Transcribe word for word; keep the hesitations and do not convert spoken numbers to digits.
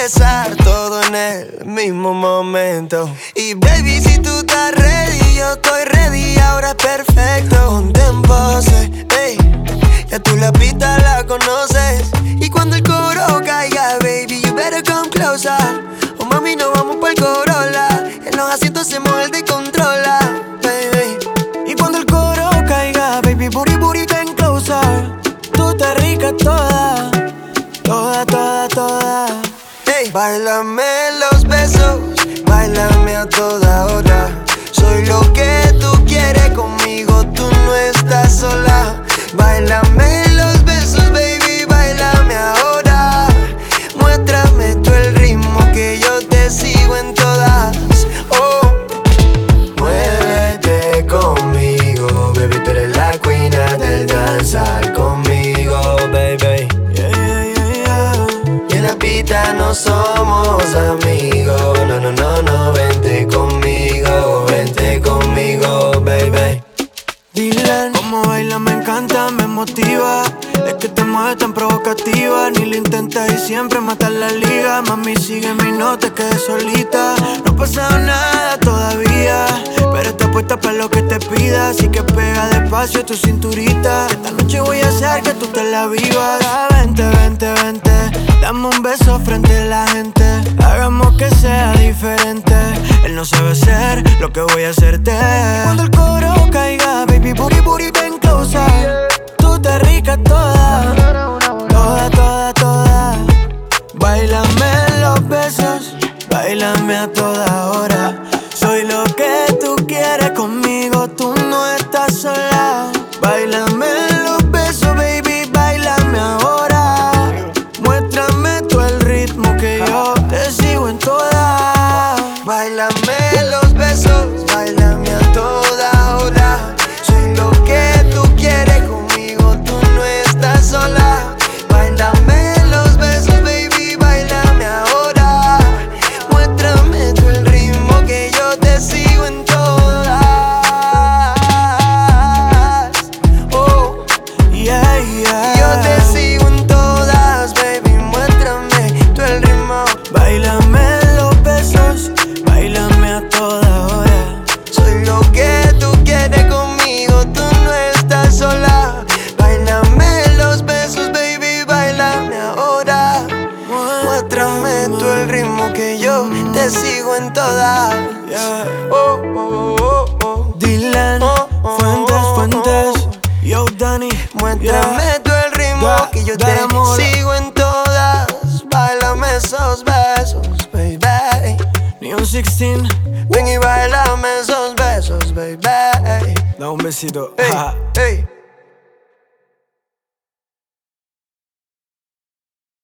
empezar todo en el mismo momento. Y baby, si tú estás ready, yo estoy ready, ahora es perfecto. Ponte en pose, ey, ya tú la pista la conoces. Y cuando el coro caiga, baby, you better come closer. Oh mami, nos vamos por el Corolla, en los asientos se mueve el de controla, baby. Y cuando el coro caiga, baby, booty, booty, ven closer. Tú estás rica toda, toda, toda, toda. Hey, báilame los besos, báilame a toda hora. Soy lo que tú quieres conmigo, tú no estás sola. Báilame los besos, baby, báilame ahora. Muéstrame tú el ritmo que yo te sigo en todas. Oh, muévete conmigo, baby, tú eres la queen del danzar conmigo, baby. Yeah, yeah, yeah, yeah. Y en la pista no somos amigos, no, no, no, no. Vente conmigo, vente conmigo, baby. Dylan, como baila me encanta, me motiva. Es que te mueves tan provocativa. Ni lo intentas y siempre matas la liga. Mami, sígueme y no te quedes solita. No ha pasado nada todavía, pero está puesta para lo que te pida. Así que pega despacio tu cinturita. Esta noche voy a hacer que tú te la vivas. Vente, vente, vente, dame un beso frente a la gente. Hagamos que sea diferente. Él no sabe hacer lo que voy a hacerte. Cuando el coro caiga, baby, booty, booty, ven closer. Tú estás rica toda, toda, toda, toda. Báilame los besos, báilame a toda hora. Soy lo que tú quieres conmigo, tú no estás sola. Báilame los besos, baby, báilame ahora. Muéstrame tú el ritmo que yo te sigo en todas. Báilame los besos, báilame a toda hora. Soy lo que tú quieres conmigo, tú no estás sola. Báilame los besos, baby, báilame ahora. Muéstrame tú el ritmo que yo te sigo en todas. Oh, yeah, yeah. Yo te sigo en todas, baby, muéstrame tú el ritmo. Báilame los besos, báilame a toda hora. Soy lo que tú quieres conmigo, tú no estás sola. Báilame los besos, baby, báilame ahora. Muéstrame tú el ritmo que yo te sigo en todas. Yeah. Oh, oh, oh, oh. Dylan, Oh, oh, Fuentes, oh, Fuentes. Yo, Danny. Muéstrame Yeah. tú el ritmo Da- que yo te dale, amor. sigo en todas. Báilame esos besos, baby. Neon dieciséis. Ven y bailame esos besos, baby. Da un besito. Hey, Ja. hey.